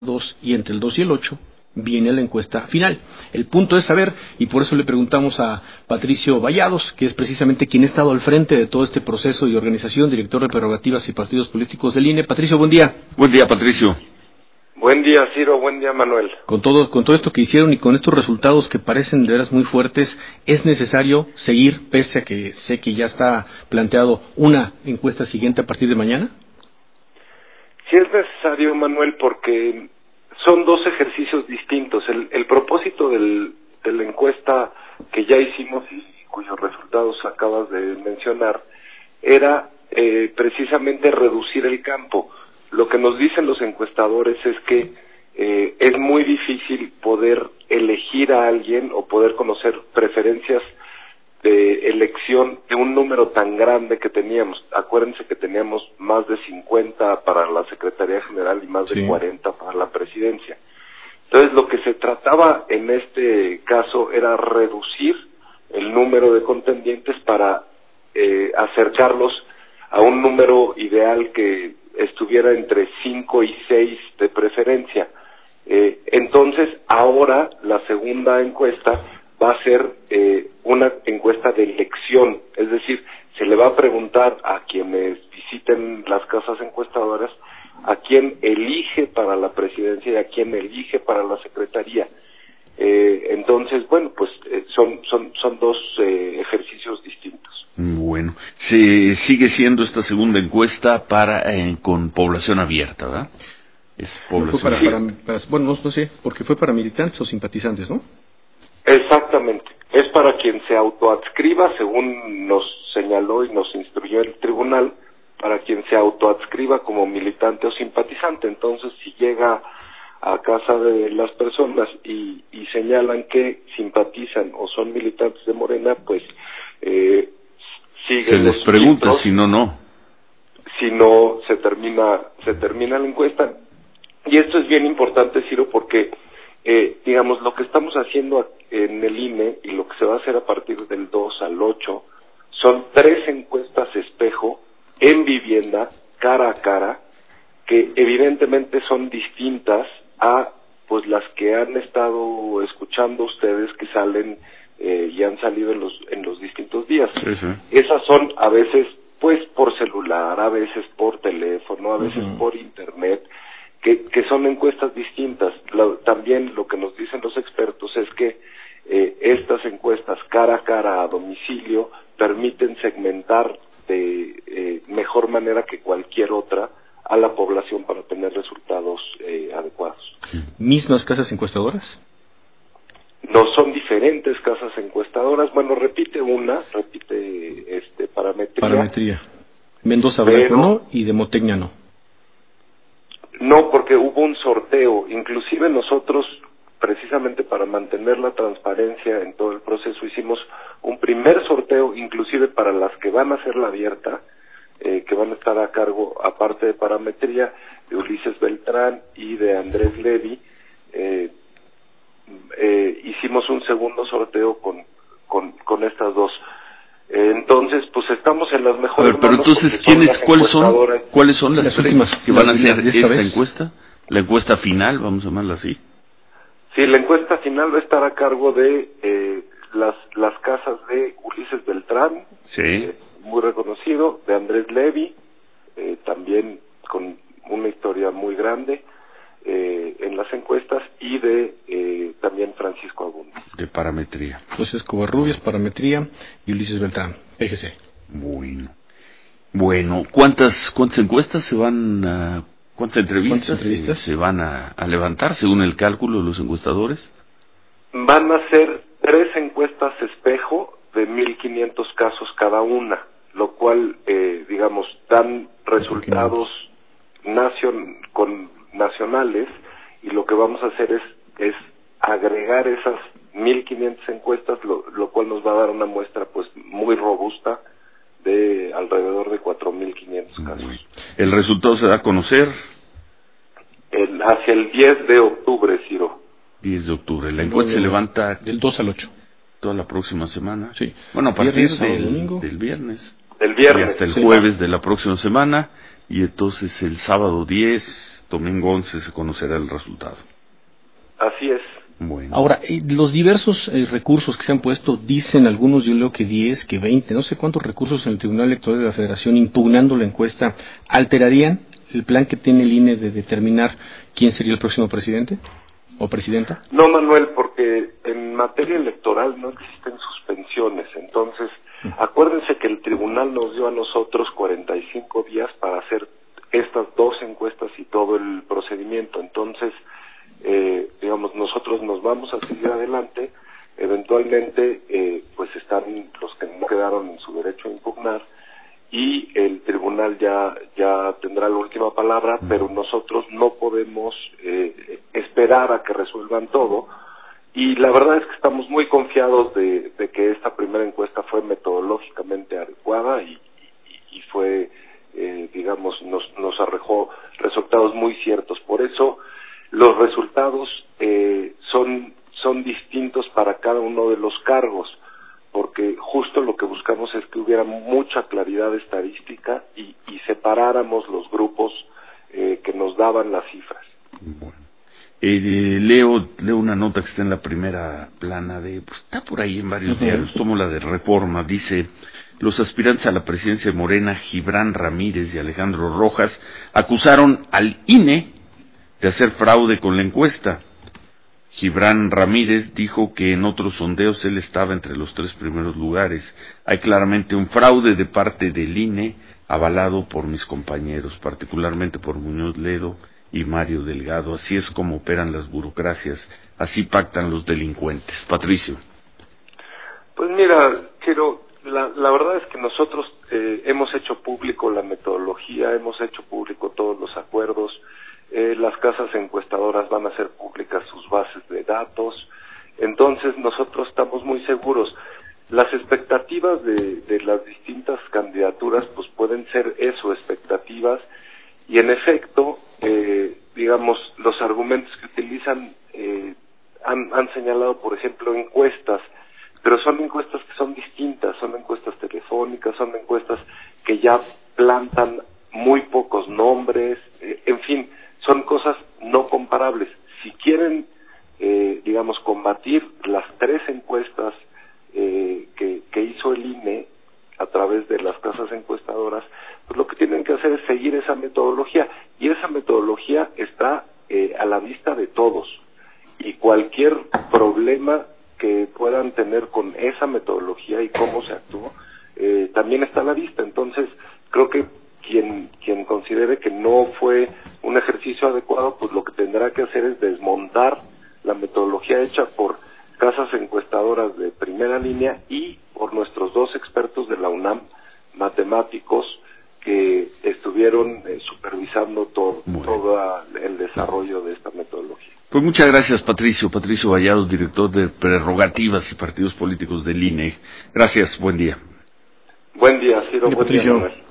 2 y entre el 2 y el 8 viene la encuesta final. El punto es saber, y por eso le preguntamos a Patricio Vallados, que es precisamente quien ha estado al frente de todo este proceso de organización, director de prerrogativas y partidos políticos del INE. Patricio, buen día. Buen día, Patricio. Buen día, Ciro. Buen día, Manuel. Con todo esto que hicieron y con estos resultados que parecen de veras muy fuertes, ¿es necesario seguir, pese a que sé que ya está planteado una encuesta siguiente a partir de mañana? Sí es necesario, Manuel, porque son dos ejercicios distintos. El propósito de la encuesta que ya hicimos y cuyos resultados acabas de mencionar era precisamente reducir el campo. Lo que nos dicen los encuestadores es que es muy difícil poder elegir a alguien o poder conocer preferencias de elección de un número tan grande que teníamos. Acuérdense que teníamos más de 50 para la Secretaría General y más de 40 para la Presidencia. Entonces, lo que se trataba en este caso era reducir el número de contendientes para acercarlos a un número ideal que estuviera entre 5 y 6 de preferencia. Entonces, ahora la segunda encuesta va a ser una encuesta de elección, es decir, se le va a preguntar a quienes visiten las casas encuestadoras a quién elige para la presidencia y a quién elige para la secretaría. Entonces, bueno, pues son dos ejercicios distintos. Bueno, se sigue siendo esta segunda encuesta con población abierta, ¿verdad? Es población Bueno, no sé, porque fue para militantes o simpatizantes, ¿no? Exactamente. Es para quien se autoadscriba, según nos señaló y nos instruyó el tribunal, para quien se autoadscriba como militante o simpatizante. Entonces, si llega a casa de las personas y señalan que simpatizan o son militantes de Morena, pues siguen se les pregunta, si no, no. Si no, se termina la encuesta. Y esto es bien importante, Ciro, porque digamos, lo que estamos haciendo en el INE y lo que se va a hacer a partir del 2 al 8 son 3 encuestas espejo en vivienda, cara a cara, que evidentemente son distintas a pues las que han estado escuchando ustedes que salen y han salido en los distintos días. Sí. Esas son a veces pues por celular, a veces por teléfono, a veces por internet, que son encuestas distintas. También lo que nos dicen los expertos es que estas encuestas cara a cara a domicilio permiten segmentar de mejor manera que cualquier otra a la población para tener resultados adecuados. ¿Mismas casas encuestadoras? No, son diferentes casas encuestadoras. Bueno, repite Parametría. Mendoza Blanco no y de Motecnia no. No, porque hubo un sorteo. Inclusive nosotros, precisamente para mantener la transparencia en todo el proceso, hicimos un primer sorteo, inclusive para las que van a ser la abierta, que van a estar a cargo, aparte de Parametría, de Ulises Beltrán y de Andrés Levy. Hicimos un segundo sorteo con estas dos. Entonces, pues estamos en las mejores. Pero entonces, ¿cuáles son las últimas que van a hacer esta encuesta? La encuesta final, vamos a llamarla así. Sí, la encuesta final va a estar a cargo de las casas de Ulises Beltrán, muy reconocido, de Andrés Levy, también con una historia muy grande en las encuestas, y de también Francisco Abundes. De Parametría. Entonces, Covarrubias, Parametría y Ulises Beltrán, PGC. Bueno, ¿cuántas encuestas se van a... ¿Cuántas entrevistas se van a levantar según el cálculo de los encuestadores? Van a ser 3 encuestas espejo de 1,500 casos cada una, lo cual, digamos, dan resultados nacionales, y lo que vamos a hacer es agregar esas 1,500 encuestas, lo cual nos va a dar una muestra pues muy robusta de alrededor de 4,500 casos. ¿El resultado se da a conocer? Hacia el 10 de octubre, Ciro. 10 de octubre. La encuesta se levanta... Del 2 al 8. Toda la próxima semana. Sí. Bueno, a partir del viernes. Y hasta el jueves de la próxima semana. Y entonces el sábado 10 domingo 11 se conocerá el resultado. Así es. Bueno. Ahora, los diversos recursos que se han puesto, dicen algunos, yo leo que 10, que 20, no sé cuántos recursos en el Tribunal Electoral de la Federación impugnando la encuesta, ¿alterarían el plan que tiene el INE de determinar quién sería el próximo presidente o presidenta? No, Manuel, porque en materia electoral no existen suspensiones. Entonces, acuérdense que el tribunal nos dio a nosotros 45 días para hacer estas dos encuestas y todo el procedimiento. Entonces, digamos, nosotros nos vamos a seguir adelante. Eventualmente, pues están los que no quedaron en su derecho a impugnar, y el tribunal ya tendrá la última palabra, pero nosotros no podemos esperar a que resuelvan todo, y la verdad es que estamos muy confiados de que esta primera encuesta fue metodológicamente adecuada y fue, digamos, nos arrojó resultados muy ciertos. Por eso los resultados son distintos para cada uno de los cargos, porque justo lo que buscamos es que hubiera mucha claridad estadística y separáramos los grupos que nos daban las cifras. Bueno. Leo una nota que está en la primera plana pues está por ahí en varios diarios, tomo la de Reforma, dice: los aspirantes a la presidencia de Morena, Gibran Ramírez y Alejandro Rojas, acusaron al INE de hacer fraude con la encuesta. Gibran Ramírez dijo que en otros sondeos él estaba entre los 3 primeros lugares. Hay claramente un fraude de parte del INE, avalado por mis compañeros, particularmente por Muñoz Ledo y Mario Delgado. Así es como operan las burocracias, así pactan los delincuentes. Patricio. Pues mira, la verdad es que nosotros hemos hecho público la metodología, hemos hecho público todos los acuerdos. Las casas encuestadoras van a hacer públicas sus bases de datos, entonces nosotros estamos muy seguros. Las expectativas de las distintas candidaturas pues pueden ser eso, expectativas, y en efecto, digamos, los argumentos que utilizan han señalado, por ejemplo, encuestas, pero son encuestas que son distintas, son encuestas telefónicas, son encuestas que ya plantan muy pocos nombres, en fin, son cosas no comparables. Si quieren, digamos, combatir las 3 encuestas que hizo el INE a través de las casas encuestadoras, pues lo que tienen que hacer es seguir esa metodología, y esa metodología está a la vista de todos, y cualquier problema que puedan tener con esa metodología y cómo se actuó, también está a la vista. Entonces, creo que quien considere que no fue un ejercicio adecuado, pues lo que tendrá que hacer es desmontar la metodología hecha por casas encuestadoras de primera línea y por nuestros 2 expertos de la UNAM, matemáticos, que estuvieron supervisando todo el desarrollo de esta metodología. Pues muchas gracias, Patricio Vallados, director de Prerrogativas y Partidos Políticos del INE. Gracias, buen día. Buen día, Ciro. Buen día, Patricio. Manuel.